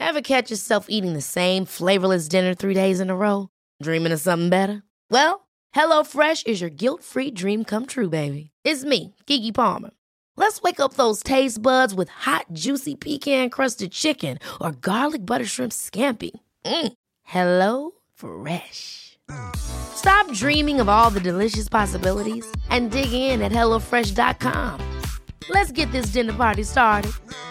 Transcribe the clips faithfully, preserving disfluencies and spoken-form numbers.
Ever catch yourself eating the same flavorless dinner three days in a row? Dreaming of something better? Well, HelloFresh is your guilt-free dream come true, baby. It's me, Keke Palmer. Let's wake up those taste buds with hot, juicy pecan-crusted chicken or garlic butter shrimp scampi. Mm. Hello Fresh. Stop dreaming of all the delicious possibilities and dig in at hello fresh dot com. Let's get this dinner party started.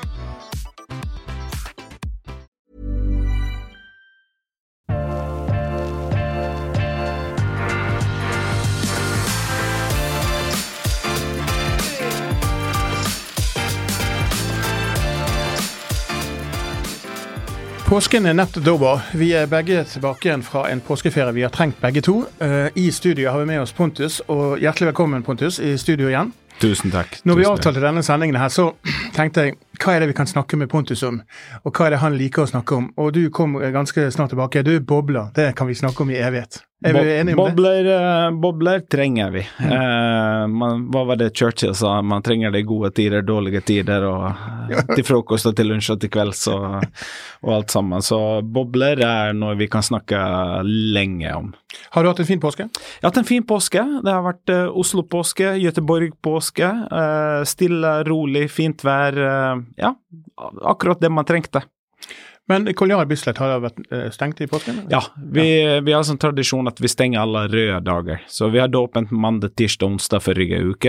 Påsken er nettopp over. Vi er begge tilbake igjen fra en påskeferie. Vi har trengt begge to. Uh, I studio har vi med oss Pontus, og hjertelig velkommen Pontus i studio igjen. Tusen takk. Når vi Tusen avtalte takk. denne sendingen her, så tenkte jeg, hva er det vi kan snakke med Pontus om? Og hva er det han liker å snakke om? Og du kom ganske snart tilbake. Du er bobler. Det kan vi snakke om i evighet. Er vi enige om bobler, det? uh, bobler trenger vi. Mm. Uh, man, hva var det Churchill sa? Man trenger det gode tider, dårlige tider, og uh, til frokost og til lunsj og til kvelds og, og alt sammen. Så bobler er noe vi kan snakke lenge om. Har du hatt en fin påske? Jeg har hatt en fin påske. Det har vært uh, Oslo-påske, Göteborg-påske, uh, stille, rolig, fint vær. Uh, ja, akkurat det man trengte. Men Koljar Bislett har vært stengt i påsken? Ja, vi, ja. vi har sånn tradisjon at vi stenger alle røde dager. Så vi hadde åpent mandag, tirsdag, onsdag forrige uke.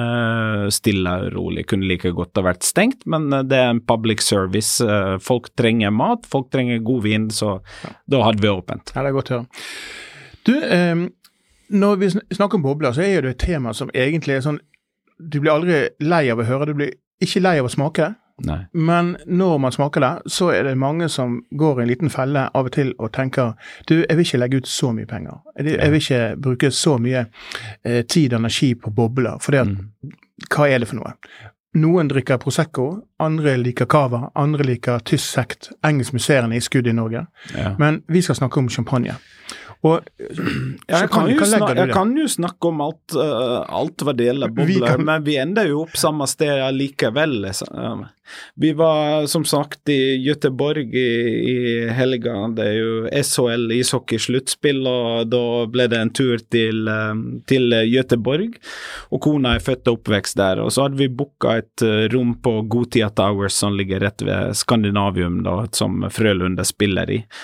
Eh, stille og rolig. Kunne like godt ha vært stengt, men det er en public service. Eh, folk trenger mat, folk trenger god vin, så ja. Da hadde vi åpent. Ja, det er godt å høre. Du, eh, når vi snakker om bobler, så er det et tema som egentlig er sånn, du blir aldri lei av å høre, du blir ikke lei av å smake det. Nei. Men når man smaker det, så er det mange som går i en liten felle av og til og tenker, du, jeg vil ikke legge ut så mye penger. Jeg, jeg vil ikke bruke så mye eh, tid og energi på bobler, for det at, mm. hva er det for noe? Noen drikker Prosecco, andre liker Cava, andre liker tysk sekt, engelsk museerne i skudd i Norge. Ja. Men vi skal snakke om champagne. Og jeg kan, kan, snak, jeg kan jo snakke om alt, uh, alt hva det gjelder bobler, vi kan... men vi ender jo opp samme sted likevel. Liksom. Vi var som sagt i Göteborg i, i helga, det er jo S H L ishockey sluttspill, og da ble det en tur til, um, til Göteborg, og kona er født og oppvekst der, og så hadde vi booket et uh, rom på Gotia Towers som ligger rett ved Skandinavium, da, som Frølunda spiller i.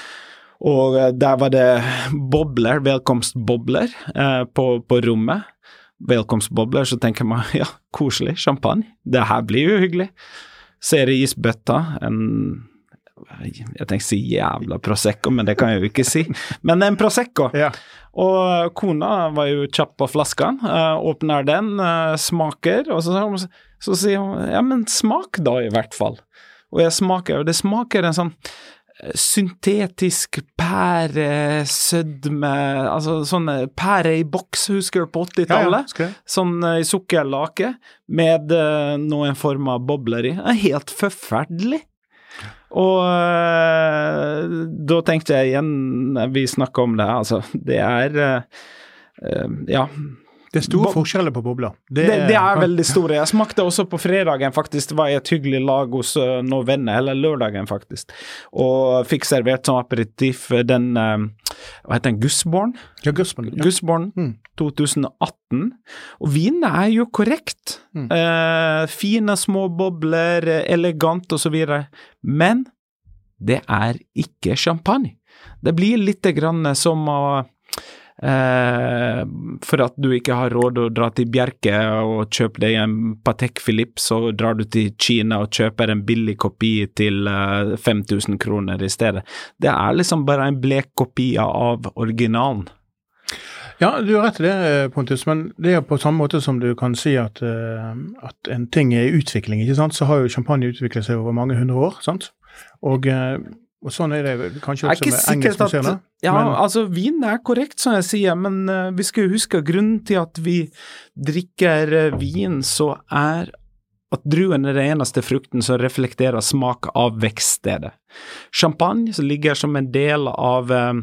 Og der var det bobler, velkomstbobler eh, på, på rommet. Velkomstbobler, så tenker man, ja, koselig, champagne. Det her blir jo hyggelig. Ser i isbøtta, en, jeg tenker å si jævla Prosecco, men det kan jeg jo ikke si. Men en Prosecco. Ja. Og kona var jo kjapp på flasken, eh, åpner den, eh, smaker, og så, så sier hun, ja, men smak da i hvert fall. Og jeg smaker, og det smaker en sånn syntetisk pære, sødme, altså sånne pære i boks, husker du på åttitallet? Ja, ja, sånn i sukkerlake, med uh, noen form av bobler i. Det er helt forferdelig. Og uh, da tenkte jeg igjen, vi snakket om det, altså, det er, uh, uh, ja... Det er store forskjeller på bobler. Det, det, det er veldig store. Jeg smakte også på fredagen faktisk, det var et hyggelig lag hos uh, noen venner, eller lørdagen faktisk, og fikk servert som aperitif den, uh, hva heter den, Gussborn? Ja, Gussborn. Ja. Gussborn, mm. tjue atten. Og vinene er jo korrekt. Mm. Uh, fine små bobler, elegant og så videre. Men det er ikke champagne. Det blir litt grann som å Eh, for at du ikke har råd å dra til Bjerke og kjøpe deg en Patek Philippe, så drar du til Kina og kjøper en billig kopi til uh, fem tusen kroner i stedet. Det er liksom bare en blek kopi av originalen. Ja, du har rett i det, Pontus, men det er på samme måte som du kan si at, uh, at en ting er i utvikling, ikke sant? Så har jo champagne utviklet seg over mange hundre år, sant? Og uh, Og sånn er det kanskje også med engelsk museerne. Ja, men... altså vin er korrekt, som jeg sier, men uh, vi skal huske grunnen til at vi drikker uh, vin, så er at druen er den eneste frukten som reflekterer smak av vekststedet. Champagne som ligger som en del av uh,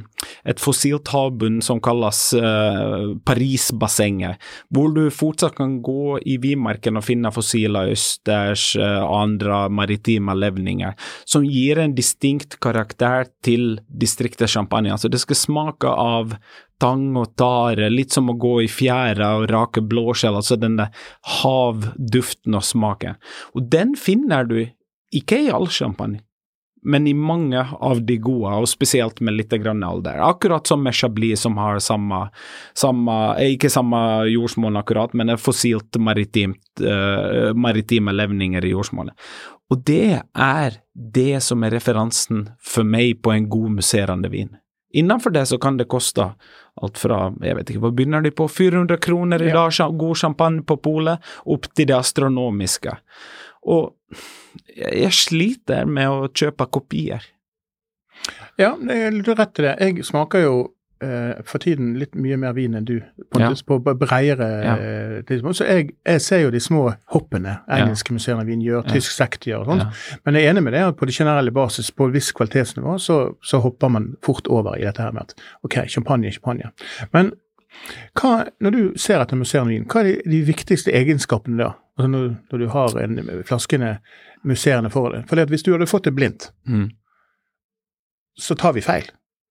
et fossilt havbunn som kalles uh, Paris-bassenget, hvor du fortsatt kan gå i vinmarken og finne fossile østers, uh, andre maritime levninger, som gir en distinkt karakter til distriktet Champagne. Altså det skal smake av tang og tare, litt som å gå i fjæra og rake blåskjell, altså denne havduften og smaken. Og den finner du ikke i all champagne, men i mange av de gode, og spesielt med litt grann alder. Akkurat som med Chablis, som har samme, samme ikke samme jordsmål akkurat, men er fossilt maritimt, uh, maritime levninger i jordsmålet. Og det er det som er referansen for meg på en god musserende vin. Innenfor det så kan det koste alt fra, jeg vet ikke, hva begynner de på, fire hundre kroner i dag, ja. God champagne på polet, opp til det astronomiske. Og jeg sliter med å kjøpe kopier. Ja, du er rett til det. Jeg smaker jo eh, for tiden litt mye mer vin enn du, på, ja. på bredere ja. eh, så jeg, jeg ser jo de små hoppene engelske ja. musserende vin gjør, ja. tysk sekt gjør og sånt, ja. men jeg er enig med det at på det generelle basis, på viss kvalitetsnivå, så, så hopper man fort over i dette her med at, ok, champagne, champagne. Men hva, når du ser etter musserende vin, hva er de, de viktigste egenskapene da? Altså når, når du har en flaskene musserende for deg. For hvis du hadde fått det blindt, mm. så tar vi feil.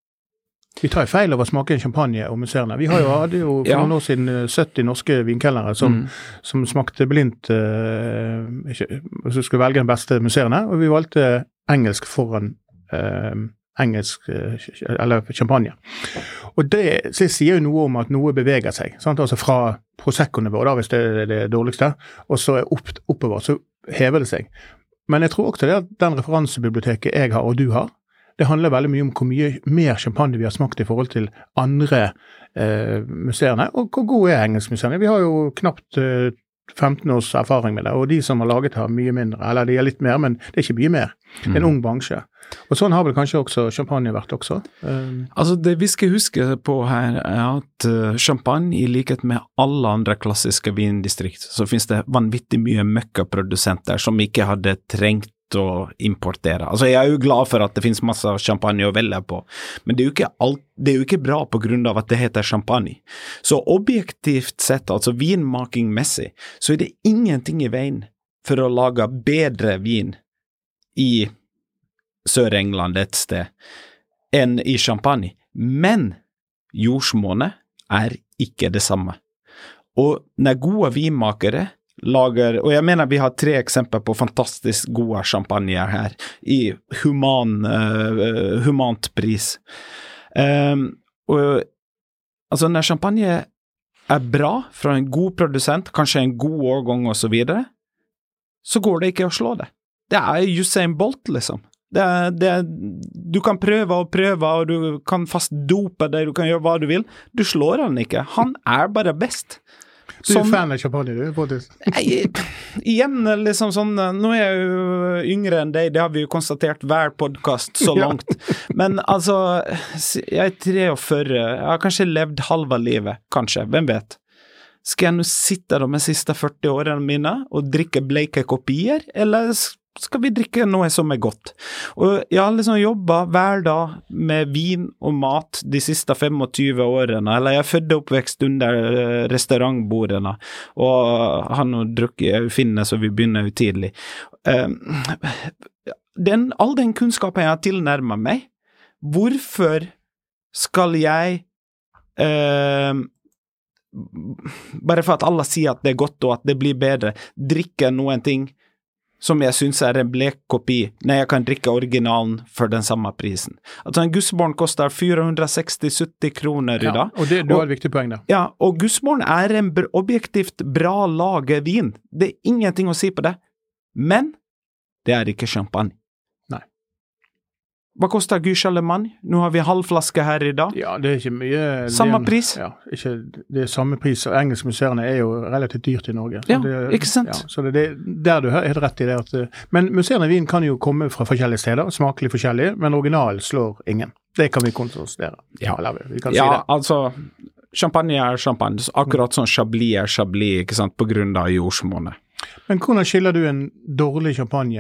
Vi tar feil av å smake en champagne og musserende. Vi har jo, hadde jo for ja. noen år siden sytti norske vinkellere som, mm. som smakte blindt, uh, ikke, så skulle velge den beste musserende, og vi valgte engelsk foran uh, engelsk, eller champagne. Og det, det sier jo noe om at noe beveger seg, sant? Altså fra Prosecco-nivå, da, hvis det er det dårligste, og så opp, oppover, så hever det seg. Men jeg tror også det at den referansebiblioteket jeg har, og du har, det handler veldig mye om hvor mye mer champagne vi har smakt i forhold til andre eh, museerne, og hvor gode er engelsk museerne. Vi har jo knapt eh, femten års erfaring med det, og de som har laget har mye mindre, eller de er litt mer, men det er ikke mye mer. Det er en ung bransje. Og sånn har vel kanskje også champagne vært også? Um. Altså det vi skal huske på her er at uh, champagne, i likhet med alle andre klassiske vindistrikt, så finnes det vanvittig mye møkkaprodusenter som ikke hadde trengt å importere. Altså jeg er jo glad for at det finnes masse champagne å velge på, men det er jo ikke, alt, det er jo ikke bra på grunn av at det heter champagne. Så objektivt sett, altså vinmakingmessig, så er det ingenting i veien for å lage bedre vin i Sør-England et sted enn i champagne. Men jordsmålet er ikke det samme. Og når gode vinmakere lager, og jeg mener vi har tre eksempler på fantastisk gode champagne her, i human, uh, humant pris. Um, og, altså når champagne er bra fra en god produsent, kanskje en god årgang og så videre, så går det ikke å slå det. Det er Usain Bolt, liksom. Det er, det er, du kan prøve og prøve, og du kan fast dope deg, du kan gjøre hva du vil. Du slår han ikke. Han er bare best. Du er fan av champagne, du, faktisk. Jeg, igjen, liksom sånn, nå er jeg jo yngre enn deg, det har vi jo konstatert hver podcast så langt. Men altså, jeg er treogførti, jeg har kanskje levd halva livet, kanskje, hvem vet? Skal jeg nå sitte da med siste førti årene mine og drikke bleike kopier, eller skal vi drikke noe som er godt? Og jeg har liksom jobbet hver dag med vin og mat de siste tjuefem årene, eller jeg er født og oppvekst under restaurantbordene, og han og drukket jeg finner, så vi begynner jo tidlig. Den, all den kunnskapen jeg har tilnærmet meg, hvorfor skal jeg eh, bare for at alle sier at det er godt og at det blir bedre, drikke noen ting som jeg synes er en blek kopi, når jeg kan drikke originalen for den samme prisen. Altså en Gussborn koster fire hundre seksti til sytti kroner i dag. Ja, og det du har et viktig poeng der. Ja, og Gussborn er en objektivt bra laget vin. Det er ingenting å si på det. Men det er ikke champagne. Nei. Hva koster Guy Charlemagne? Nå har vi halvflaske her i dag. Ja, det er ikke mye. Samme en, pris? Ja, ikke, det er samme pris, og engelske museerne er jo relativt dyrt i Norge. Ja, det, ikke sant? Ja, så det er der du har helt rett i det. At, men museerne vin kan jo komme fra forskjellige steder, smakelig forskjellige, men originalen slår ingen. Det kan vi konstatere. Ja, Eller, vi kan ja si det. Altså, champagne er champagne, akkurat som Chablis er Chablis, ikke sant, på grunn av jordsmålet. Men hvordan skiller du en dårlig champagne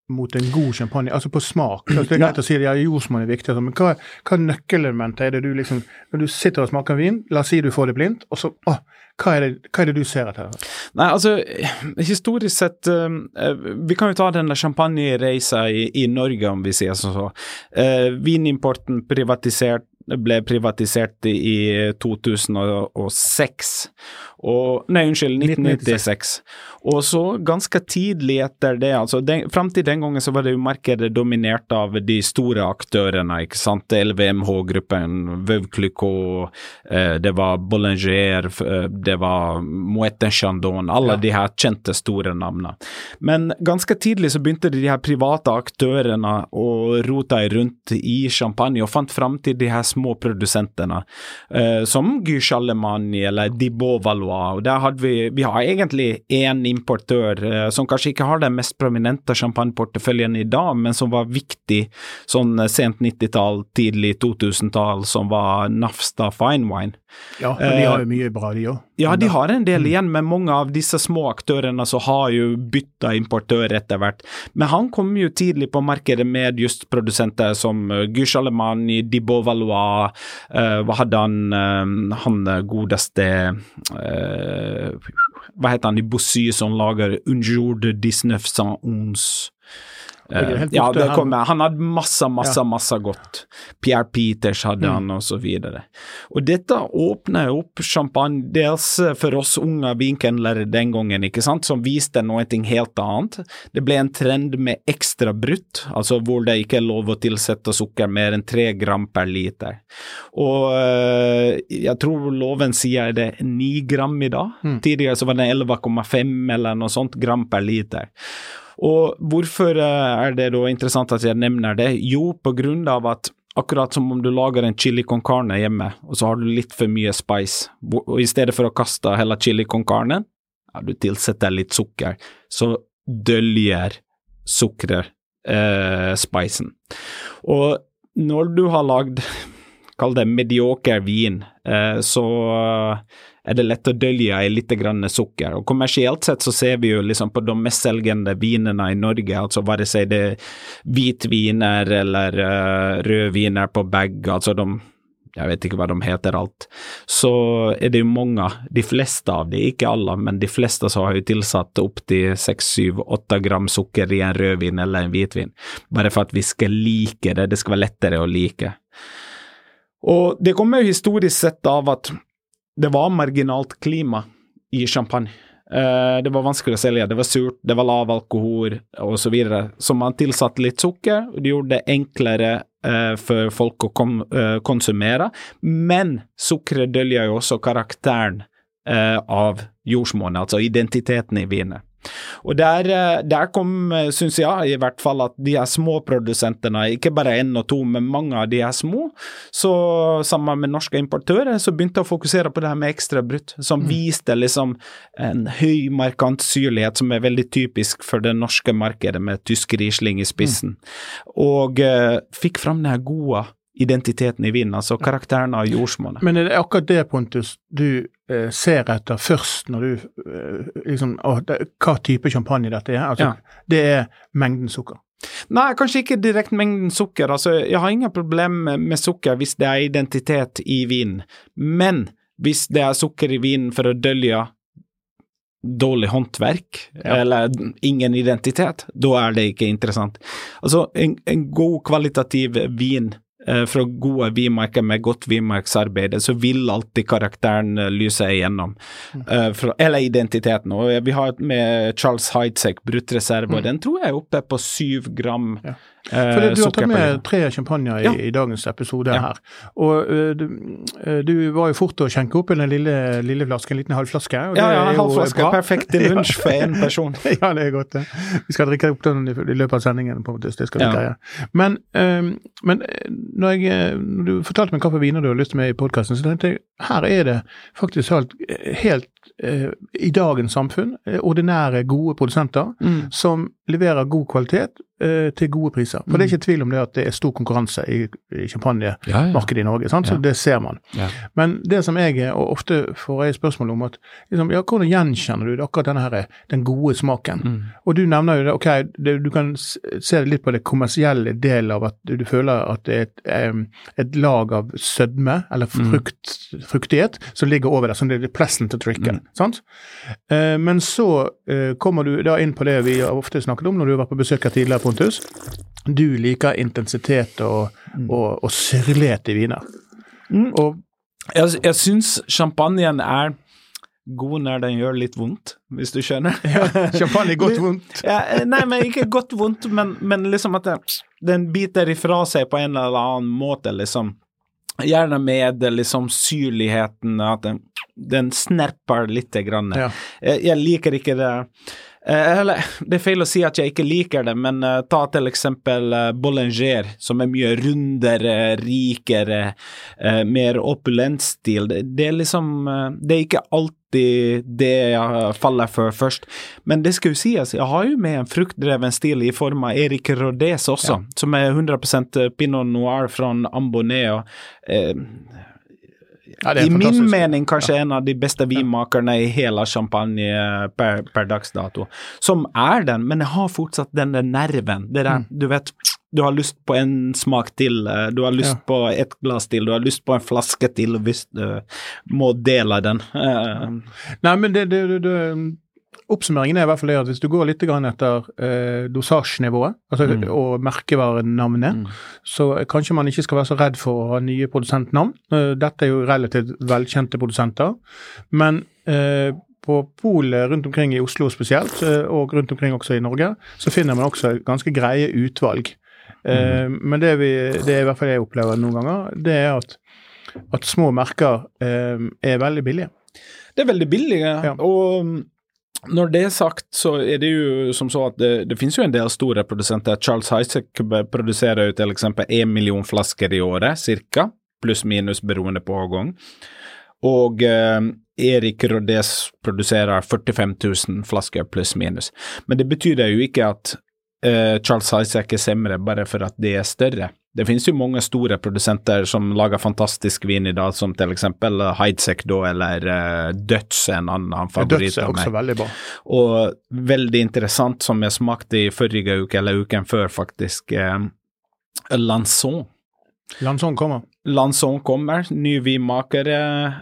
mot en god champagne, altså på smak? Altså det er greit å si at ja, jordsmonn er viktig, men hva, hva nøkkelelement er det du liksom, når du sitter og smaker vin, la oss si du får det blindt, og så, åh, hva er det, hva er det du ser etter? Nei, altså, historisk sett, uh, vi kan jo ta denne champagne-reisa i, i Norge, om vi sier sånn så. Uh, vinimporten privatisert, ble privatisert i to tusen og seks, og, nei, unnskyld, nitten nittiseks. Og så ganske tidlig etter det, altså den, frem til den gangen så var det jo markedet dominert av de store aktørene, ikke sant? L V M H-gruppen, Veuve Clicquot, eh, det var Bollinger, det var Moët Chandon, alle ja. De her kjente store navnene. Men ganske tidlig så begynte de her private aktørene å rota rundt i champagne og fant frem til de her små produsentene, eh, som Guy Charlemagne eller Thibaut Valois, og der hadde vi, vi har egentlig en importør eh, som kanskje ikke har den mest prominente champagneporteføljen i dag, men som var viktig sånn sent nittitall, tidlig to tusen-tall, som var Nafsta Fine Wine. Ja, men de har jo mye bra, de også. Ja, de har en del igjen, men mange av disse små aktørene så har jo bytta importør etter hvert. Men han kom jo tidlig på markedet med just produsenter som Guy Charlemagne, Thibaut Valois, uh, hva hadde han, uh, han godeste, uh, hva heter han i Bossy som lager Un jour de dix-neuf cent onze? Uh, ja, det kom med. Han hadde masse, masse, ja. masse godt. Pierre Peters hadde mm. han, og så videre. Og dette åpnet opp champagne, dels for oss unge vinkendlere den gangen, ikke sant, som viste noe helt annet. Det ble en trend med ekstra brutt, altså hvor det ikke er lov å tilsette sukker mer enn tre gram per liter. Og uh, jeg tror loven sier det er ni gram i dag. Mm. Tidligere så var det elleve komma fem eller noe sånt gram per liter. Og hvorfor er det da interessant at jeg nevner det? Jo, på grunn av at akkurat som om du lager en chili con carne hjemme, og så har du litt for mye spice, og i stedet for å kaste hele chili con carne, ja, du tilsetter litt sukker, så dølger sukkeret eh, spicen. Og når du har lagd, kall det medioker vin, eh, så er det lett å dølge i litt grann sukker. Og kommersielt sett så ser vi jo liksom på de mest selgende vinene i Norge, altså bare si det hvitviner eller uh, rødviner på bag, altså de, jeg vet ikke hva de heter alt, så er det jo mange, de fleste av de, ikke alle, men de fleste så har jo tilsatt opp til seks, syv, åtte gram sukker i en rødvin eller en hvitvin, bare for at vi skal like det, det skal være lettere å like. Og det kommer jo historisk sett av at det var marginalt klima i champagne. Eh, det var vanskelig å selge, det var surt, det var lav alkohol og så videre. Så man tilsatte litt sukker, og det gjorde det enklere eh, for folk å kom, eh, konsumere. Men sukkeret dølger jo også karakteren eh, av jordsmonnet, altså identiteten i vinet. Og der, der kom, synes jeg i hvert fall, at de her små produsentene, ikke bare en og to, men mange av de her små, så sammen med norske importører, så begynte å fokusere på det her med ekstra brutt, som mm. viste liksom en høy markant syrlighet som er veldig typisk for det norske markedet med tysk Riesling i spissen, mm. og uh, fikk frem den her gode identiteten i vinen, altså karakteren av jordsmonnet. Men er det akkurat det, Pontus, du eh, ser etter først når du eh, liksom, å, det, hva type champagne dette er? Altså, ja. Det er mengden sukker. Nei, kanskje ikke direkte mengden sukker. Altså, jeg har ingen problem med, med sukker hvis det er identitet i vinen. Men hvis det er sukker i vinen for å dølge dårlig håndverk, ja. Eller ingen identitet, da er det ikke interessant. Altså, en, en god kvalitativ vin fra gode vinmarker med godt vinmarksarbeid, så vil alltid karakteren lyse igjennom. Mm. Uh, fra, eller identiteten. Og vi har med Charles Heidsieck bruttreserve, mm. og den tror jeg er oppe på syv gram ja. For det, du har tatt med tre champagner i, ja. I dagens episode ja. Her. Og uh, du, uh, du var jo fort å skjenke opp en lille, lille flaske, en liten halvflaske. Og ja, ja, en halvflaske. Perfekt til lunsj for en person. Ja, det er godt det. Vi skal drikke opp den i, i løpet av sendingen, på en måte, det skal vi ja. Greie. Men, um, men når, jeg, når du fortalte meg hva for viner du har lyst til med i podcasten, så tenkte jeg, her er det faktisk helt, helt uh, i dagens samfunn, ordinære, gode produsenter, mm. som leverer god kvalitet, eh, til gode priser. For mm. det er ikke tvil om det at det er stor konkurranse i, i champagnemarkedet ja, ja. i Norge, sant? Så ja. det ser man. Ja. Men det som jeg er, og ofte får jeg spørsmål om at, liksom, ja, hvordan gjenkjenner du det, akkurat denne her, den gode smaken? Mm. Og du nevner jo det, ok, det, du kan se litt på det kommersielle del av at du, du føler at det er et, um, et lag av sødme, eller frukt, mm. fruktighet, som ligger over der, som det er pleasant to drikke, mm. sant? Uh, men så uh, kommer du da inn på det vi har ofte snakket om når du var på besøk her tidligere, Pontus. Du liker intensitet og, mm. og, og syrlighet i viner. Mm. Og jeg, jeg synes champagnen er god når den gjør litt vondt, hvis du skjønner. Ja, champagne er godt vondt. Ja, nei, men ikke godt vondt, men, men liksom at det, den biter ifra seg på en eller annen måte, liksom. Gjerne med liksom syrligheten, at den, den snerper litt grann. Ja. Jeg, jeg liker ikke det. Eller, det er feil å si at jeg ikke liker det, men uh, ta til eksempel uh, Bollinger, som er mye rundere, rikere, uh, mer opulent stil. Det, det er liksom, uh, det er ikke alltid det jeg faller for først. Men det skal jo sies, jeg har jo med en fruktdreven stil i form av Erik Rodés også, ja. som er hundre prosent Pinot Noir fra Ambonnet, og uh, Ja, I min mening kanskje ja. en av de beste vinmakerne i hele champagne per, per dagsdato, som er den, men jeg har fortsatt den der nerven, det der, mm. du vet, du har lyst på en smak til, du har lyst ja. på et glass til, du har lyst på en flaske til, hvis du må dele den. Nei, men det, det, det, det oppsummeringen er i hvert fall det at hvis du går litt grann etter eh, dosasjenivået, altså, mm. og merkevarenavnet, mm. så kanskje man ikke skal være så redd for å ha nye produsentnavn. Uh, dette er jo relativt velkjente produsenter, men uh, på polet rundt omkring i Oslo spesielt, uh, og rundt omkring også i Norge, så finner man også ganske greie utvalg. Uh, mm. Men det, vi, det er i hvert fall jeg opplever noen ganger, det er at, at små merker uh, er veldig billige. Det er veldig billige, ja. og når det er sagt, så er det jo som så at det, det finnes jo en del store produsenter. Charles Heidsieck produserer jo til eksempel en million flasker i året, cirka, pluss minus beroende på årgang. Og eh, Erik Rodés produserer førtifem tusen flasker pluss minus. Men det betyr jo ikke at eh, Charles Heidsieck er semre bare for at det er større. Det finnes jo mange store produsenter som lager fantastisk vin i dag, som til eksempel Heidsieck da, eller uh, Dutch, en annen favoritt. Dutch er også veldig bra. Og veldig interessant, som jeg smakte i forrige uke, eller uken før faktisk, uh, Lançon. Lançon kommer. Lançon kommer, ny vinmakere,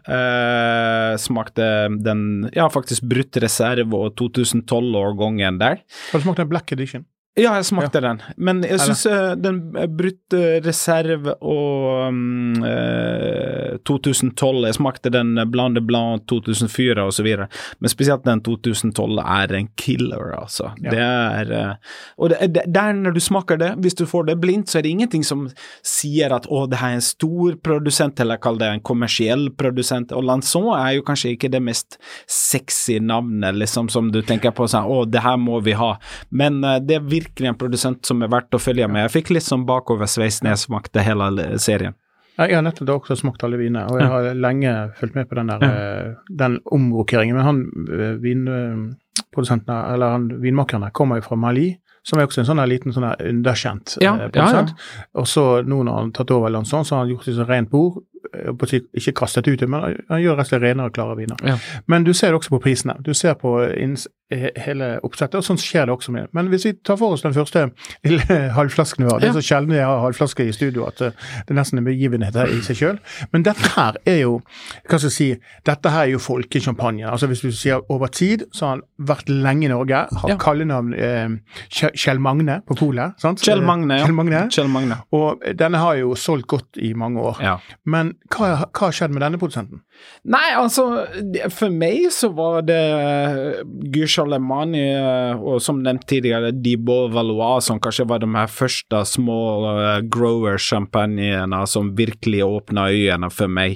uh, smakte den, ja faktisk Brut Reserve og tjuetusen tolv-årgangen der. Har du smakt den Black Edition? Ja, jeg smakte ja. den, men jeg synes uh, den Brut Reserve og um, uh, tjuetusen tolv, jeg smakte den Blanc de Blanc tjuetusen fire og så videre, men spesielt den tjuetusen tolv er en killer, altså. Ja. Det er, uh, og det, det, der når du smaker det, hvis du får det blindt, så er det ingenting som sier at, å, det her er en stor produsent, eller kall det en kommersiell produsent, og Lançon er jo kanskje ikke det mest sexy navnet, liksom, som du tenker på, sånn, å, det her må vi ha, men uh, det er virkelig en produsent som er verdt å følge med. Jeg fikk litt sånn bakoversveis når jeg smakte hele serien. Jeg har nettopp også smakt alle viner, og jeg har lenge fulgt med på den der, ja. den omrokeringen, men han vinprodusenten, eller han vinmakerne, kommer jo fra Mali, som er også en sånn her liten sånn her underkjent ja, produsent. Ja, ja. Og så nå når han har tatt over Lançon, så har han gjort det så rent bord, ikke kastet ut, men han gjør rett og slett renere og klare viner. Ja. Men du ser det også på prisene. Du ser på inns, hele oppsettet, og sånn skjer det også med. Men hvis vi tar for oss den første lille halvflasken vi har, det er så sjelden jeg har halvflasker i studio at det er nesten en begivenhet her i seg selv. Men dette her er jo, hva skal jeg si, dette her er jo folkesjampanje. Altså hvis du sier over tid, så har han vært lenge i Norge, har ja. kallenavn eh, Kjell Magne på polet, sant? Kjell Magne, ja. Kjell Magne. Kjell Magne. Og denne har jo solgt godt i mange år. Ja. Men hva har skjedd med denne produsenten? Nei, altså, for meg så var det Guy Charlemagne, og som nevnt tidligere, Thibaut Valois, som kanskje var de her første små uh, grower-champagnene som virkelig åpnet øynene for meg.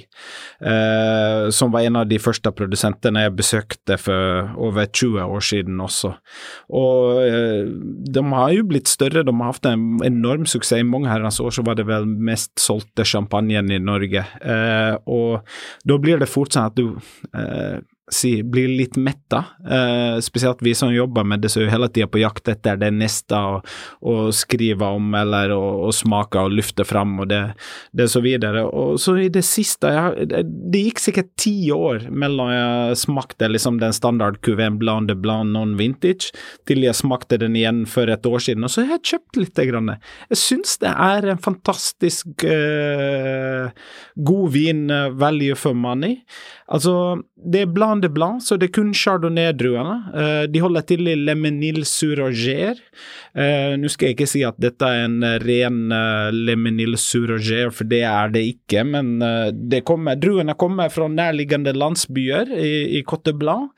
Uh, som var en av de første produsentene jeg besøkte for over tjue år siden også. Og uh, de har jo blitt større, de har haft en enorm suksess. I mange herrens år så var det vel mest solgte champagnen i Norge. Uh, og da blir det fort sånn at du uh, si, blir litt metta, eh, spesielt vi som jobber med det, så er jo hele tiden på jakt etter det neste og, og skrive om, eller og, og smake og lufte fram, og det, det så videre. Og så i det siste, jeg, det gikk sikkert ti år mellom jeg smakte liksom den standard Q V Blanc de Blanc non-vintage, til jeg smakte den igjen for et år siden, og så har jeg kjøpt litt grann. Jeg synes det er en fantastisk eh, god vin, value for money. Altså, det er Blanc de Blanc, så det er kun Chardonnay-druene. Uh, de holder til i Le Mesnil-sur-Oger. Uh, nå skal jeg ikke si at dette er en ren uh, Le Mesnil-sur-Oger, for det er det ikke, men uh, det kommer, druene kommer fra nærliggende landsbyer i, i Côte Blanc.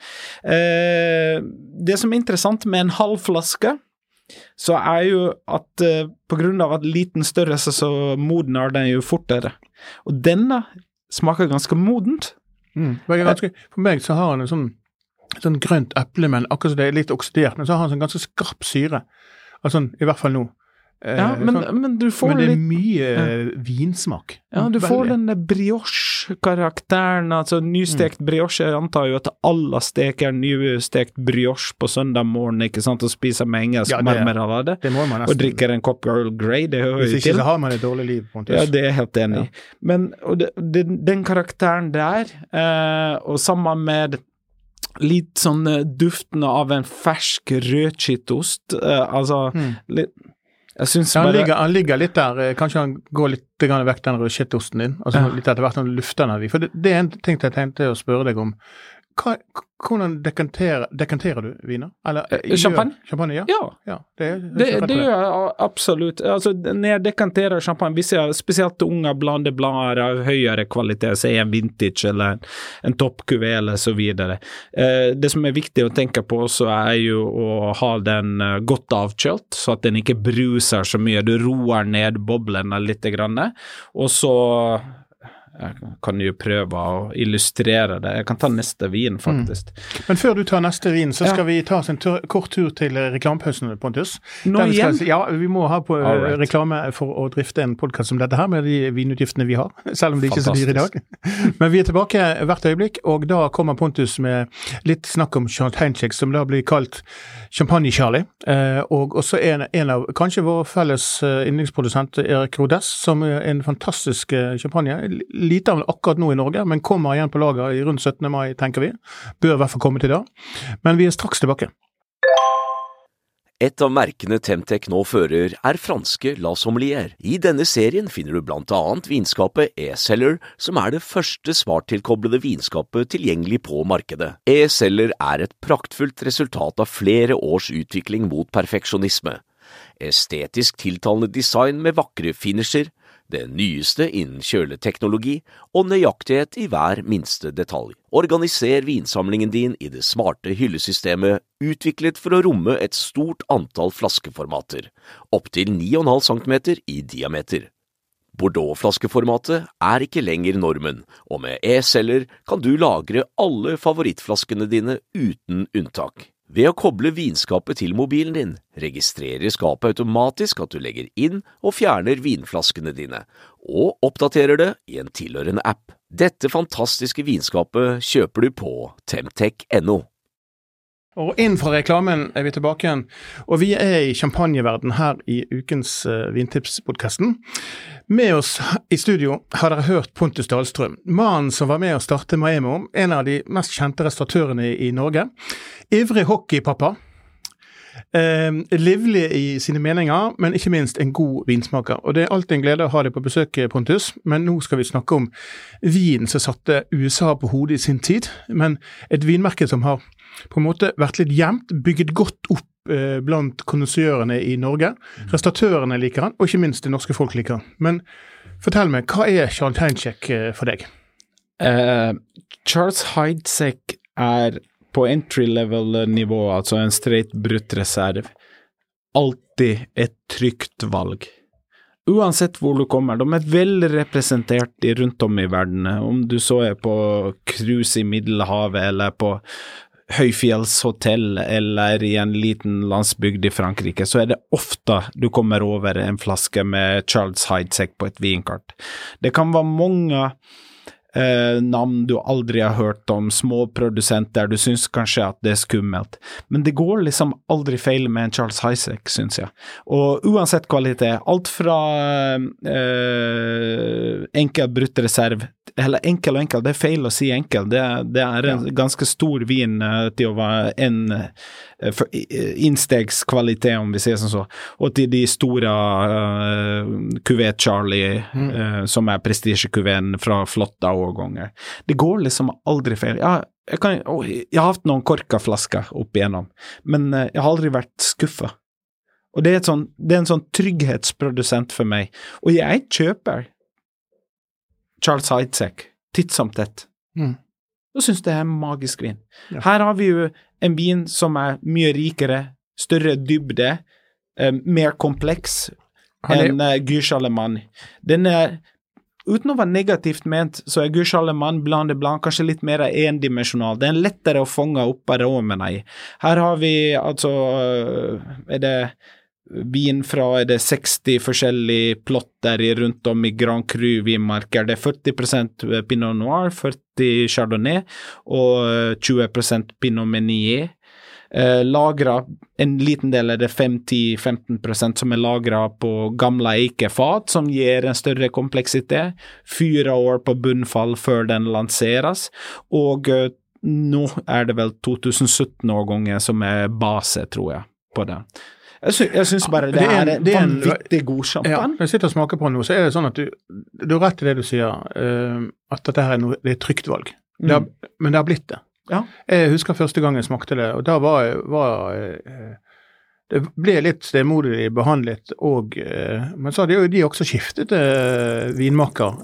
Uh, det som er interessant med en halv flaske, så er jo at uh, på grunn av at liten størrelse så modner den jo fortere. Og denne smaker ganske modent. Mm. Ganske, for meg så har han en sånn, sånn grønt eple, men akkurat så det er litt oksidert, men så har han sånn ganske skarp syre. Altså, i hvert fall nå. Ja, men, sånn, men du får men det er litt, mye ja. vinsmak. Ja, du får den brioche-karakteren, altså nystekt mm. brioche. Jeg antar jo at alle steker nystekt brioche på søndag morgen, ikke sant, og spiser med engelsk ja, marmelade, det må man nesten. Og drikker en kopp Earl Grey, det hører jo til. Hvis ikke så har man et dårlig liv, Pontus. Ja, det er jeg helt enig i. Ja. Men og det, det, den karakteren der, eh, og sammen med litt sånn duftende av en fersk rødkittost, eh, altså mm. litt Jeg synes ja, han, bare... ligger, han ligger litt der, kanskje han går litt vekk den rødkittosten din, altså ja. Litt etter hvert han lufter den. For det, det er en ting jeg tenkte å spørre deg om. Hva, hvordan dekanterer, dekanterer du viner? Eller, champagne? Gjør, champagne, ja. Ja, ja det, det, det gjør jeg absolutt. Altså, når jeg dekanterer champagne, hvis jeg spesielt unge blande blader av høyere kvalitet, så er en vintage eller en, en topp Q V eller så videre. Eh, det som er viktig å tenke på også er jo å ha den godt avkjølt, så at den ikke bruser så mye. Du roer ned boblene litt grann, og så jeg kan jo prøve å illustrere det. Jeg kan ta neste vin, faktisk. Mm. Men før du tar neste vin, så skal ja. Vi ta oss en tur, kort tur til reklamepausen, Pontus. Nå igjen? Skal, ja, vi må ha på right. reklame for å drifte en podcast som dette her, med de vinutgiftene vi har, selv om det ikke er så dyr i dag. Men vi er tilbake hvert øyeblikk, og da kommer Pontus med litt snakk om Champagne, som da blir kalt Champagne Charlie. Eh, og også en, en av, kanskje vår felles yndlingsprodusent, Erik Rodes, som er en fantastisk champagne, lite av akkurat nå i Norge, men kommer igjen på lager i rundt syttende mai, tenker vi. Bør i hvert fall komme til da. Men vi er straks tilbake. Et av merkene Temtec nå fører er franske La Sommelier. I denne serien finner du blant annet vinskapet E-Cellar, som er det første smarttilkoblede vinskapet tilgjengelig på markedet. E-Cellar er et praktfullt resultat av flere års utvikling mot perfeksjonisme. Estetisk tiltalende design med vakre finisher, det nyeste innen kjøleteknologi og nøyaktighet i hver minste detalj. Organiser vinsamlingen din i det smarte hyllesystemet, utviklet for å romme et stort antall flaskeformater, opp til ni komma fem centimeter i diameter. Bordeaux-flaskeformatet er ikke lenger normen, og med E-Cellar kan du lagre alle favorittflaskene dine uten unntak. Ved å koble vinskapet til mobilen din, registrerer skapet automatisk at du legger inn og fjerner vinflaskene dine, og oppdaterer det i en tilhørende app. Dette fantastiske vinskapet kjøper du på temtec punktum no. Og inn fra reklamen er vi tilbake igjen, og vi er i champagneverden her i ukens uh, Vintipspodcasten. Med oss i studio har dere hørt Pontus Dahlstrøm, mannen som var med å starte Maemo, en av de mest kjente restauratørene i, i Norge. Ivrig hockeypappa, eh, livlig i sine meninger, men ikke minst en god vinsmaker. Og det er alltid en glede å ha deg på besøk, Pontus, men nå skal vi snakke om vin som satte U S A på hodet i sin tid, men et vinmerke som har på en måte vært litt gjemt, bygget godt opp eh, blant kondensørene i Norge. Restauratørene liker han, og ikke minst det norske folk liker han. Men fortell meg, hva er Champagne for deg? Uh, Charles Heidsieck er på entry-level-nivå, altså en straight brutt reserve, alltid et trygt valg. Uansett hvor du kommer, de er vel representert rundt om i verden. Om du så er på cruise i Middelhavet, eller på høyfjellshotell, eller i en liten landsbygd i Frankrike, så er det ofte du kommer over en flaske med Charles Heidsieck på et vinkart. Det kan være mange eh, navn du aldri har hørt om, små produsenter, du synes kanskje at det er skummelt. Men det går liksom aldri feil med en Charles Heisek, synes jeg. Og uansett kvalitet, alt fra eh, enkel brutt reserv, eller enkel og enkel, det er feil å si enkel, det, det er en ja. ganske stor vin uh, til å være en uh, innstegskvalitet, om vi sier sånn så, og til de store uh, Cuvée Charlie, mm. uh, som er prestige-Cuveen fra flotte årganger. Det går liksom aldri feil. Ja, jeg, kan, oh, jeg har hatt noen korkaflasker opp igjennom, men uh, jeg har aldri vært skuffet. Og det er, et sånn, det er en sånn trygghetsprodusent for meg. Og jeg kjøper Charles Heisek, titt som tett. Mm. Da synes det er en magisk vin. Ja. Her har vi jo en vin som er mye rikere, større dybde, eh, mer kompleks enn eh, Guy Charlemagne. Den er, uten å være negativt ment, så er Guy Charlemagne blant det blant kanskje litt mer endimensjonal. Det er lettere å fange opp aromene i. Her har vi altså, er det vin fra er det seksti forskjellige plotter rundt om i Grand Cru vinmarker. Det er førti prosent Pinot Noir, førti Chardonnay og tjue prosent Pinot Meunier. Eh, lagret, en liten del er det fem til femten prosent som er lagret på gamle eikefat, som gir en større kompleksitet. Fyra år på bunnfall før den lanseres, og eh, nå er det vel to tusen sytten-årgangen som er base, tror jeg, på det. Jeg, sy jeg synes bare det, det er en, det er en vanvittig god champagne. Ja, når jeg sitter og smaker på noe, så er det sånn at du, du har rett i det du sier, uh, at dette her er noe, det er et trygt valg. Det har, mm. Men det har blitt det. Ja. Jeg husker første gang jeg smakte det, og da var, var uh, det ble litt stemodig behandlet, og, uh, men så har de, de også skiftet uh, vinmaker,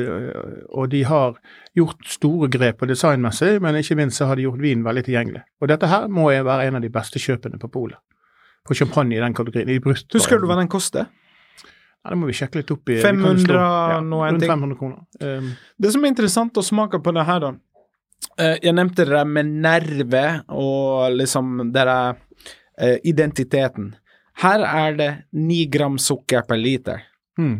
uh, og de har gjort store grep på designmessig, men ikke minst så har de gjort vin veldig tilgjengelig. Og dette her må være en av de beste kjøpene på polet. På champagne i den kategorien. I bryst. Husker du hva den koster? Ja, det må vi sjekke litt opp i. fem hundre ja, noe en ting. fem hundre kroner. Um, det som er interessant å smake på det her da, uh, jeg nevnte det med nerve og liksom det der uh, identiteten. Her er det ni gram sukker per liter. Mm.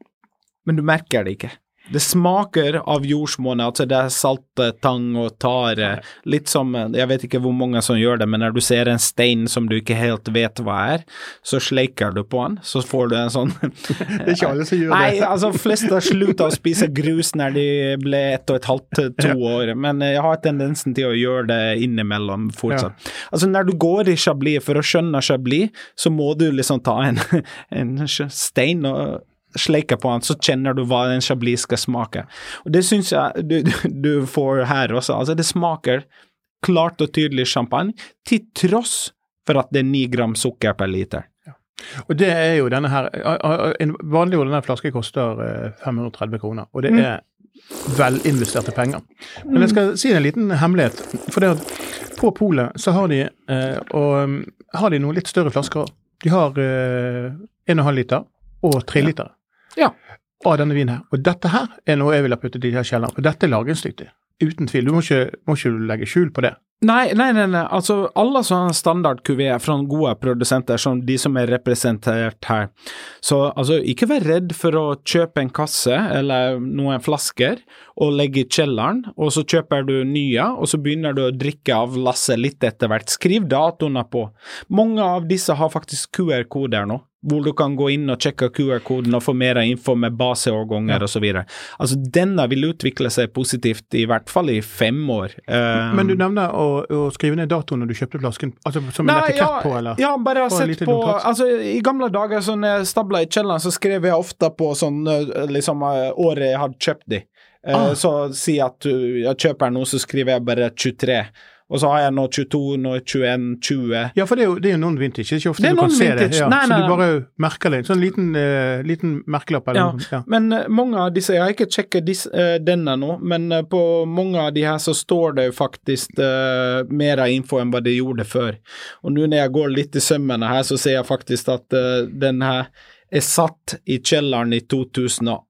Men du merker det ikke. Det smaker av jordsmonne, altså det er salt, tang og tare, litt som, jeg vet ikke hvor mange som gjør det, men når du ser en stein som du ikke helt vet hva er, så sleiker du på den, så får du en sånn... Det er ikke alle som gjør det. Nei, altså flest har sluttet å spise grus når de ble ett og et halvt, to år, men jeg har tendensen til å gjøre det innimellom fortsatt. Ja. Altså når du går i Chablis, for å skjønne Chablis, så må du liksom ta en, en stein og sleika på han, så kjenner du hva en Chablis skal smake. Og det synes jeg du, du får her også. Altså det smaker klart og tydelig champagne, til tross for at det er ni gram sukker per liter. Ja. Og det er jo denne her, en vanlig ordinær flaske koster fem hundre og tretti kroner, og det er mm. velinvesterte penger. Men jeg skal si en liten hemmelighet, for det at på polet så har de, og, har de noen litt større flasker. De har en og en halv liter og tre liter. Ja. Av denne vinen her. Og dette her er noe jeg vil ha puttet i de her kjellene, for dette er lagringsdyktig. Uten tvil. Du må ikke, må ikke legge skjul på det. Nei, nei, nei, nei. Altså, alle sånne standard-Q V fra gode produsenter, som de som er representert her. Så, altså, ikke vær redd for å kjøpe en kasse, eller noen flasker, og legge i kjelleren, og så kjøper du nye, og så begynner du å drikke av lasset litt etter hvert. Skriv datoene på. Mange av disse har faktisk Q R-koder nå, hvor du kan gå inn og sjekke Q R-koden og få mer info med baseårganger ja. og så videre. Altså, denne vil utvikle seg positivt, i hvert fall i fem år. Um, Men du nevner å, å skrive ned datoen når du kjøpte flasken, altså som en etikett ja, på, eller? Ja, bare ha sett på, altså i gamle dager, så når jeg stablet i kjelleren, så skrev jeg ofte på sånn, liksom, året jeg hadde kjøpt de. Ah. Uh, så si at jeg kjøper noe, så skriver jeg bare tjuetre. Og så har jeg nå tjueto, nå tjueen, tjue. Ja, for det er jo, det er jo noen vintage, ikke ofte du kan se vintage. det. Ja. Nei, nei, så du bare merker det, sånn liten, uh, liten merkelapp. Eller ja. noe. Ja, men uh, mange av disse, jeg har ikke tjekket disse, uh, denne nå, men uh, på mange av de her så står det faktisk uh, mer info enn hva det gjorde før. Og nå når jeg går litt i sømmene her, så ser jeg faktisk at uh, den her er satt i kjelleren i to tusen og atten.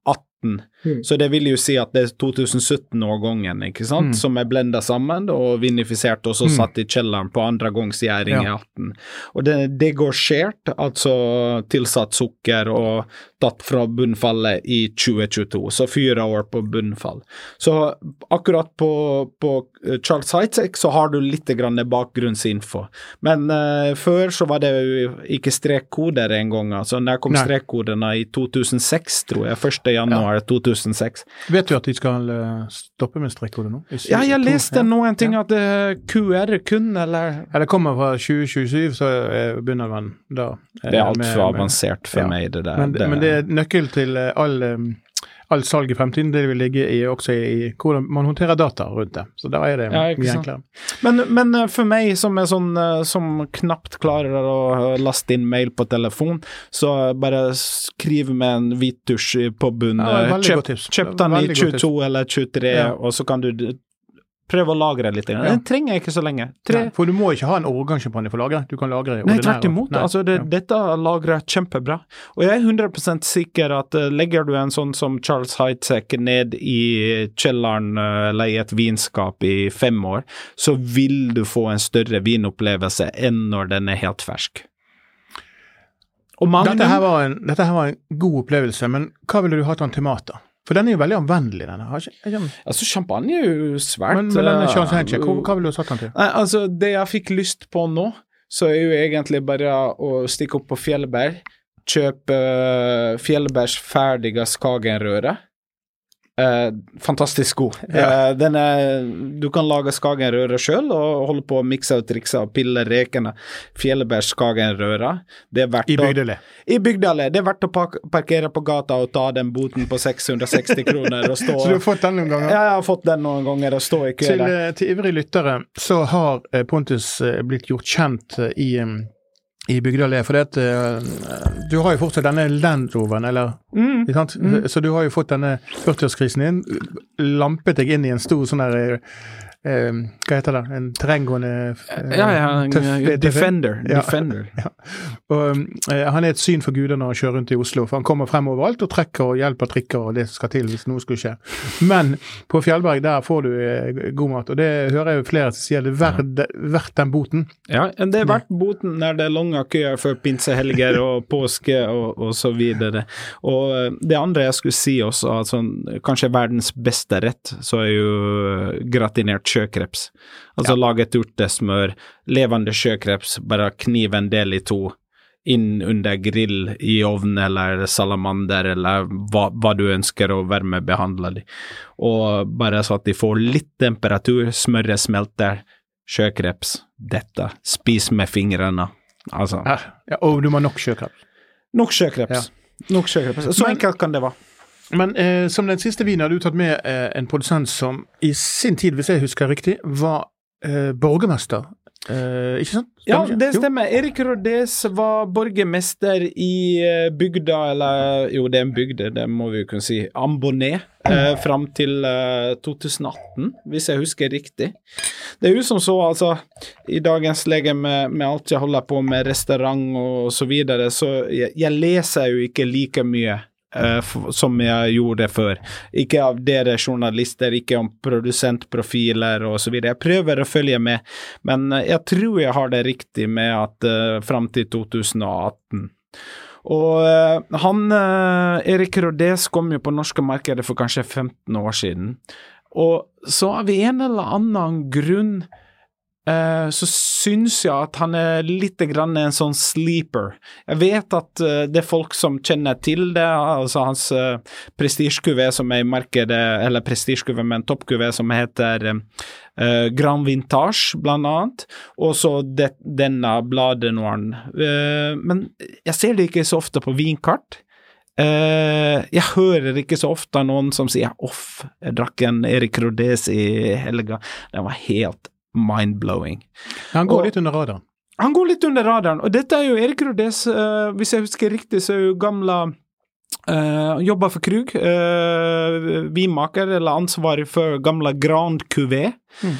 atten. Mm. Så det vil jo si at det er tjuesytten årgången, ikke sant? Mm. Som er blendet sammen og vinifisert og så mm. satt i kjelleren på andre gangs gjæring ja. I atten. Og det, det går skjert, altså tilsatt sukker og tatt fra bunnfallet i tjue tjueto, så fire år på bunnfall. Så akkurat på, på Charles Heidsieck så har du litt grann bakgrunnsinfo. Men uh, før så var det jo ikke strekkoder en gang, altså når kom strekkoderne i to tusen seks, tror jeg, første januar ja. to tusen seks. Vet du at de skal uh, stoppe med strekkoder nå? Ja, jeg leste ja. Noen ting at uh, Q R kun, eller... Ja, det kommer fra tjue tjuesju, så uh, begynner man da. Uh, det er alt for avansert for ja. Meg, det der. Men det, men det er nøkkel til uh, all... Um, Alt salg i fremtiden, det vil ligge i, også i hvordan man håndterer data rundt det. Så der er det ja, mye enklere. Men, men for meg som er sånn, som knapt klarer å laste inn mail på telefon, så bare skriv med en hvit tusj på bunnen. Ja, Kjøp, kjøp den i tjueto eller tjuetre, ja. Og så kan du prøve å lagre litt. Ja. Den trenger jeg ikke så lenge. Tre... Ja, for du må ikke ha en overgangssjampanje for å lagre. Du kan lagre Nei, tvert imot. Nei. Altså, det, ja. Dette lagrer kjempebra. Og jeg er hundre prosent sikker at uh, legger du en sånn som Charles Heidsieck ned i kjelleren uh, eller i et vinskap i fem år, så vil du få en større vinopplevelse enn når den er helt fersk. Og Magnum... Dette her var en, dette her var en god opplevelse, men hva ville du hatt den til mat da? For den er jo veldig anvendelig, denne. Har ikke, ikke... Altså, champagne er jo svært... Men, men denne Charles Heidsieck, hva, hva vil du ha satt den til? Nei, altså, det jeg fikk lyst på nå, så er jo egentlig bare å stikke opp på Fjellberg, kjøpe uh, Fjellbergs ferdige Skagenrøre. Uh, fantastisk god. Ja. Uh, den er, du kan lage Skagenrøre selv og holde på å mikse og trikse og pille rekene. Fjellbergs Skagenrøre. Det er verdt I Bygdøle. I Bygdøle. Det er verdt å pak parkere på gata og ta den boten på seks hundre og seksti kroner og stå. Så du har fått den noen ganger? Ja, jeg har fått den noen ganger og stå i kø. Til, til ivrige lyttere så har Pontus blitt gjort kjent i I Bygdøle, for det at uh, du har jo fortsatt denne Land Roveren, eller, mm. ikke sant? Mm. Så du har jo fått denne førtiårskrisen inn, lampet deg inn i en stor sånn der, uh, hva heter det, en terrenggående uh, ja, ja, en Defender. Ja. Defender. Ja. Og uh, han er et syn for guder når han kjører rundt i Oslo, for han kommer frem overalt og trekker og hjelper trikker og det skal til hvis noe skulle skje. Men på Fjellberg, der får du uh, god mat, og det hører jeg jo flere som sier, det er verdt, verdt den boten. Ja, det er verdt boten når det er lange køer for pinsehelger og påske og, og så videre. Og det andre jeg skulle si også, altså, kanskje verdens beste rett, så er jo gratinert sjøkreps. Altså ja. Laget urtesmør, levende sjøkreps, bare kniv en del i to, inn under grill i ovn eller salamander eller hva, hva du ønsker å varmebehandle de. Og bare så at de får litt temperatur, smøret smelter, sjøkreps, dette, spis med fingrene. Altså. Ja, og du må ha nok sjøkreps. Nok sjøkreps. Ja. Nok sjøkreps. Så men, enkelt kan det være. Men eh, som den siste vinen har du tatt med eh, en produsent som i sin tid, hvis jeg husker riktig, var eh, borgermester. Eh, ikke sant? Ja, det stemmer. Jo. Erik Rodés var borgermester i uh, bygda, eller jo, det er en bygde, det må vi jo kunne si, Ambonnet, uh, fram til uh, to tusen atten, hvis jeg husker riktig. Det er jo som så, altså, i dagens lege med, med alt jeg holder på med restaurant og så videre, så jeg, jeg leser jo ikke like mye Uh, som jeg gjorde før. Ikke av dere journalister, ikke om produsentprofiler og så videre. Jeg prøver å følge med, men uh, jeg tror jeg har det riktig med at uh, fram til to tusen atten. Og uh, han, uh, Erik Rodés, kom jo på norske markedet for kanskje femten år siden. Og så av en eller annen grunn Uh, så syns jeg at han er litt grann en sånn sleeper. Jeg vet at uh, det er folk som kjenner til det, altså hans uh, prestisjekuvé som er i markedet, eller prestisjekuvé med en toppkuvé som heter uh, Grand Vintage, blant annet, og så det, denne Bladenoiren. Uh, men jeg ser det ikke så ofte på vinkart. Uh, jeg hører ikke så ofte noen som sier, off, jeg drakk en Erik Rodés i helga. Den var helt mind-blowing. Han går og, litt under radaren. Han går litt under radaren, og dette er jo Erik Rodés, uh, hvis jeg husker riktig, så er jo gamle uh, jobber for Krug, uh, vinmaker, eller ansvarig for gamle Grand Cuvée. Mm.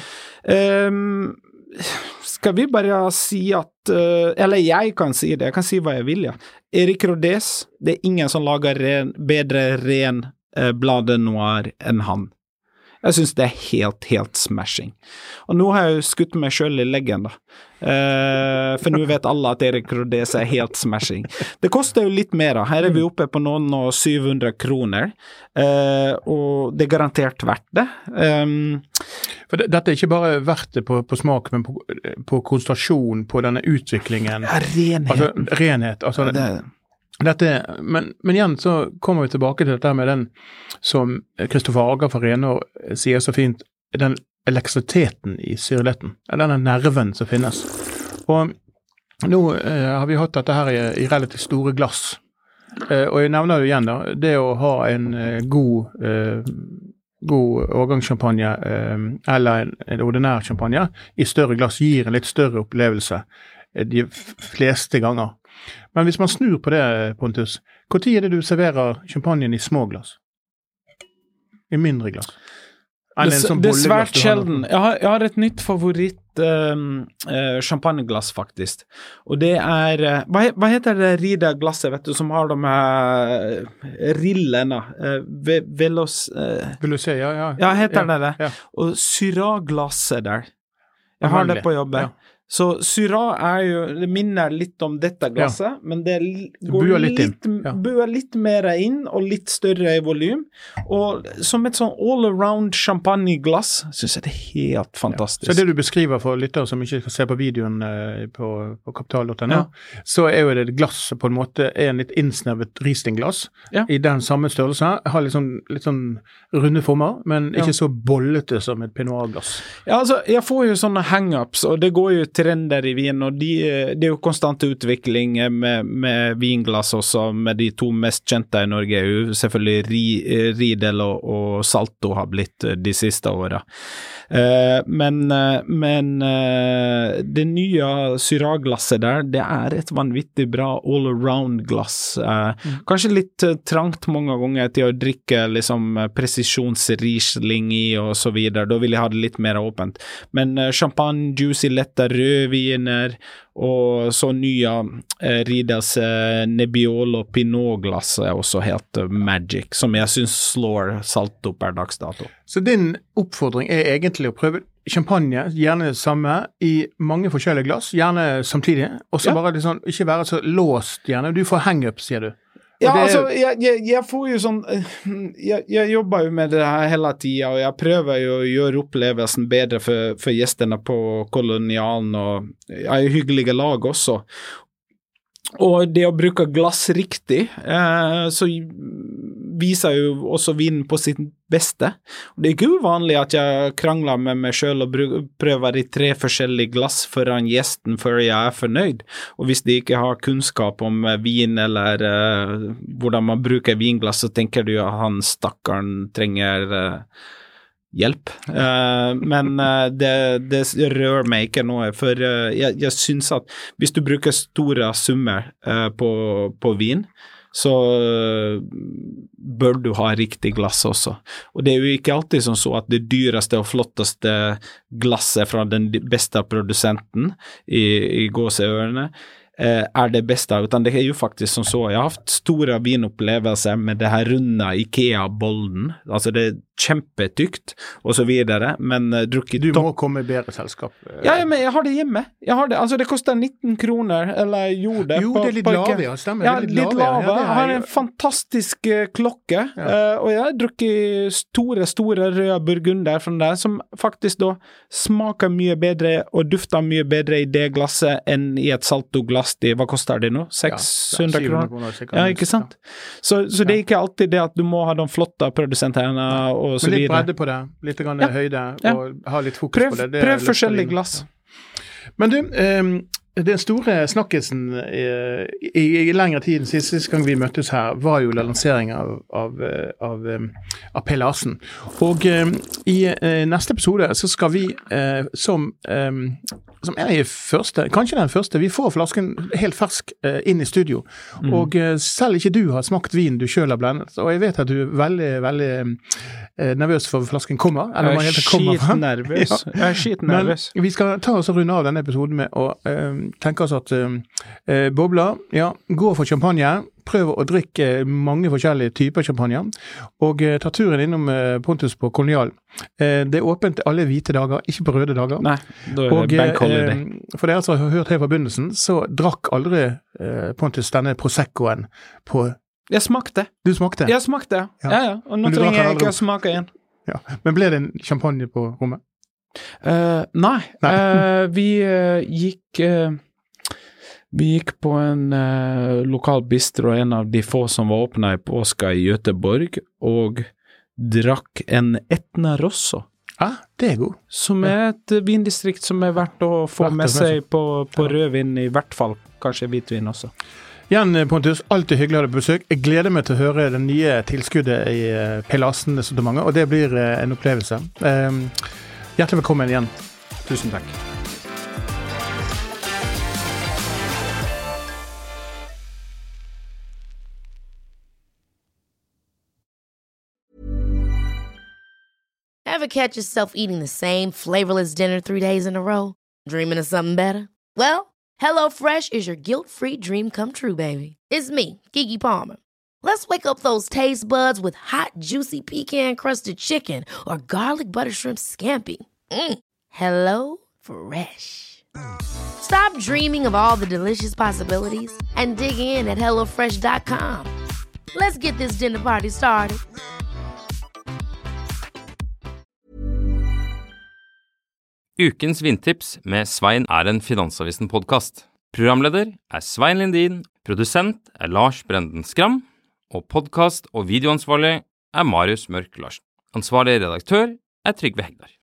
Um, skal vi bare si at, uh, eller jeg kan si det, jeg kan si hva jeg vil, ja. Erik Rodés, det er ingen som lager ren, bedre ren eh, Blade Noir enn han. Jeg synes det er helt, helt smashing. Og nå har jeg jo skutt meg selv i leggen da. Eh, for nå vet alle at Erik Rodés er helt smashing. Det koster jo litt mer da. Her er vi oppe på noen og syvhundre kroner. Eh, og det er garantert verdt det. Um, for det, dette er ikke bare verdt det på, på smak, men på, på konsentrasjon, på denne utviklingen. Ja, renhet. Altså, renhet. Altså, det Dette, men, men igjen så kommer vi tilbake til dette med den som Kristoffer Ager fra Renå sier så fint, den elektrisiteten i syreletten, denne nerven som finnes. Og nå eh, har vi hatt dette her i, i relativt store glass, eh, og jeg nevner det igjen da, det å ha en eh, god, eh, god årgangssjampanje eh, eller en, en ordinær sjampanje i større glass gir en litt større opplevelse eh, de fleste ganger. Men hvis man snur på det, Pontus, hvor tid er det du serverer champagnen i små glass? I mindre glass? Det, sånn det er svært sjelden. Jeg har, jeg har et nytt favoritt uh, uh, champagneglass faktisk. Og det er, uh, hva, hva heter det Rida-glasset, vet du, som har de her uh, rillene? Uh, ve, velos... Uh, Velocé, ja, ja. Ja, heter ja, det det? Ja. Og Syrah-glasset der. Jeg har det på jobben. Ja. Så Syrah er jo, det minner litt om dette glasset, ja. Men det går buer litt, litt, ja. buer litt mer inn og litt større i volym. Og som et sånn all-around champagneglass, synes jeg det er helt fantastisk. Ja. Så det du beskriver for lyttere som ikke kan se på videoen eh, på, på kapital punktum no, ja. Så er jo det glass på en måte er en litt innsnevet Riesling-glass ja. I den samme størrelse. Har litt sånn, litt sånn runde former, men ikke ja. Så bollete som et Pinot Noir-glass. Ja, altså, jeg får jo sånne hang-ups, og det går jo trender i vin, og de, det er jo konstant utvikling med, med vinglass også, med de to mest kjente i Norge, er jo selvfølgelig Riedel og, og Salto har blitt de siste årene. Uh, men men uh, det nye Syrah-glasset der, det er et vanvittig bra all-around-glass. Uh, mm. Kanskje litt uh, trangt mange ganger til å drikke liksom presisjonsriesling i og så videre, da vil jeg ha det litt mer åpent. Men uh, champagne, juicy, lette rødviner, og så nye uh, Ridas uh, Nebbiolo Pinot-glass er også helt uh, magic, som jeg synes slår Salto per dags dato. Så din oppfordring er egentlig å prøve champagne, gjerne samme, i mange forskjellige glass, gjerne samtidig, og så ja. Bare liksom, ikke være så låst gjerne. Du får hang-up, sier du. Ja, er, altså, jeg, jeg, jeg får jo sånn, jeg, jeg jobber jo med det her hele tiden, og jeg prøver jo å gjøre opplevelsen bedre for, for gjestene på Kolonialen, og jeg er jo hyggelige lag også. Og det å bruke glass riktig, eh, så viser jo også vinen på sitt beste. Og det er ikke uvanlig at jeg krangler med meg selv og prøver i tre forskjellige glass foran gjesten før jeg er fornøyd. Og hvis de ikke har kunnskap om vin eller eh, hvordan man bruker vinglass, så tenker du at han stakkaren trenger eh, hjelp. Uh, men uh, det, det rører meg ikke noe, for uh, jeg, jeg synes at hvis du bruker store summer uh, på, på vin, så uh, bør du ha riktig glass også. Og det er jo ikke alltid sånn så at det dyreste og flotteste glasset fra den beste produsenten i, i gåseørene er det beste, utan det er jo faktisk som så, jeg har haft store vinopplevelser med det her runde IKEA-bollen, altså det er kjempetykt og så videre, men uh, drukket Du må topp. komme i bedre selskap. Ja, ja, men jeg har det hjemme. Jeg har det, altså det koster nitten kroner, eller gjorde det. Jo, på, det er litt lave, ja, stemmer. Ja, litt, litt lave. Ja, jeg har en fantastisk uh, klokke, ja. uh, og jeg har drukket store, store røde burgunder fra der, som faktisk da smaker mye bedre og dufter mye bedre i det glasset enn i et Salto-glass. De, hva koster det nå? seks hundre ja, kroner? Ja, ikke sant? Så, så det er ikke alltid det at du må ha de flotte produsenterne og så videre. Men litt videre. bredde på det, litt grann ja. Høyde, ja. Og ha litt fokus prøv, på det. det prøv forskjellige glass. Men du, um, den store snakkesen i, i, i lengre tid, sist, sist gang vi møttes her, var jo lanseringen av, av, av, av P. Larsen. Og um, i uh, neste episode så skal vi uh, som, um, som er i første, kanskje den første, vi får flasken helt fersk uh, inn i studio. Mm. Og uh, selv ikke du har smakt vin du selv har blendet. Og jeg vet at du er veldig, veldig uh, nervøs for flasken kommer. Eller jeg er skitnervøs. Ja. Jeg er skitnervøs. Men vi skal ta oss og runde av denne episoden med å uh, tenke oss at uh, uh, bobler, ja, gå for champagne, prøv å drikke mange forskjellige typer champagne, og uh, ta turen innom uh, Pontus på Kolonial. Uh, det er åpent alle hvite dager, ikke på røde dager. Nei, da er det bank holiday. Uh, for dere som har hørt helt fra begynnelsen, så drakk aldri uh, Pontus denne Proseccoen på... Jeg smakte. Du smakte? Jeg smakte, ja. ja, ja. Og nå trenger jeg ikke å smake igjen. Ja. Men ble det en champagne på rommet? Uh, nei, nei. Uh, vi uh, gikk uh, vi gikk på en uh, lokal bistro, en av de få som var åpnet i påska i Göteborg, og drakk en Etna Rosso. Ah, det er god. Som er et vindistrikt som er verdt å få verdt med seg på, på rødvin, i hvert fall, kanskje hvitvin også. Igjen, Pontus, alltid hyggelig å ha deg på besøk. Jeg gleder meg til å høre det nye tilskuddet i uh, Pelasen-sortimentet, og det blir uh, en opplevelse. Um, hjertelig velkommen igjen. Tusen takk. Ever catch yourself eating the same flavorless dinner three days in a row? Dreaming of something better? Well, HelloFresh is your guilt-free dream come true, baby. It's me, Keke Palmer. Let's wake up those taste buds with hot, juicy pecan-crusted chicken or garlic butter shrimp scampi. Mm. Hello Fresh. Stop dreaming of all the delicious possibilities and dig in at hello fresh dot com. Let's get this dinner party started. Ukens vindtips med Svein er en Finansavisen-podcast. Programleder er Svein Lindin, produsent er Lars Brenden Skram, og podcast- og videoansvarlig er Marius Mørk Larsen. Ansvarlig redaktør er Trygve Hegdar.